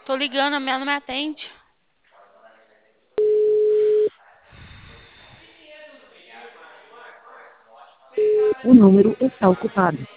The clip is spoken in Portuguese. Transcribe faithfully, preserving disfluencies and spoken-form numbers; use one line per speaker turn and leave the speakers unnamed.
Tô ligando, a minha não me atende.
O número está ocupado.